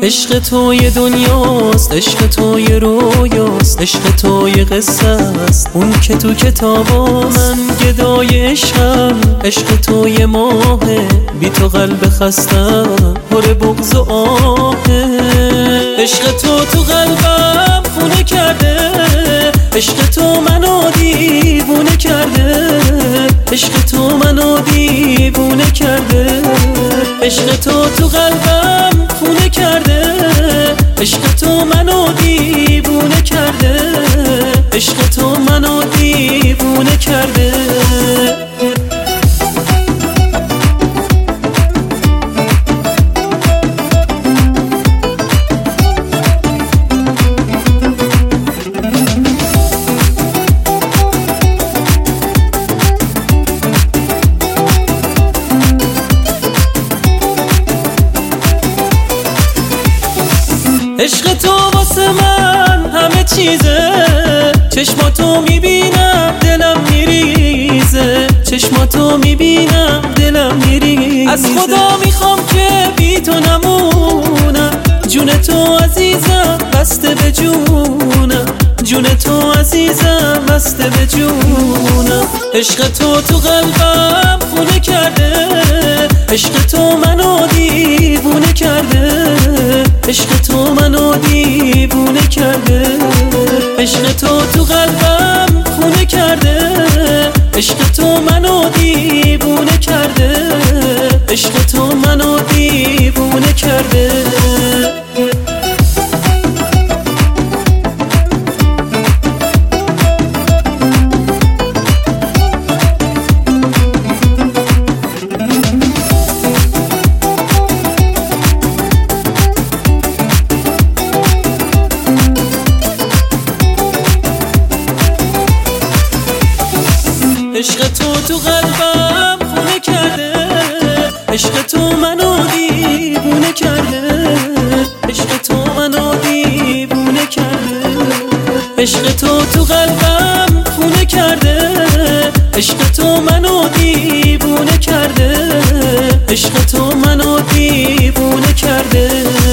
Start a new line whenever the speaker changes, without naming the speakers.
عشق تو یه دنیاست، عشق تو یه رویاست، عشق تو یه قصه است اون که تو کتابا. من گدای عشقم، عشق تو یه ماهه، بی تو قلب خستم پر بغض و آهه. عشق تو قلبم خونه کرده، عشق تو منو دیوونه کرده، عشق تو منو دیوونه کرده. عشق تو قلبم خونه کرده، عشق تو منو دیوونه کرده، عشق تو منو دیوونه کرده. عشق تو واسه من همه چیزه، چشماتو میبینم دلم میریزه، چشماتو میبینم دلم میریزه. از خدا میخوام که بی تو نمونم، جون تو عزیزم بسته به جونم، جون تو عزیزم بسته به جونم. عشق تو قلبم خونه کرده، عشق تو منو دیوونه کرده، عشق تو منو دیوونه کرده. عشق تو قلبم خونه کرده، عشق تو منو دیوونه کرده، عشق تو منو دیوونه کرده. عشق تو قلبم خونه کرده، عشق تو منو دیوونه کرده، عشق تو منو دیوونه کرده. عشق تو قلبم خونه کرده، عشق تو منو دیوونه کرده، عشق تو منو دیوونه کرده.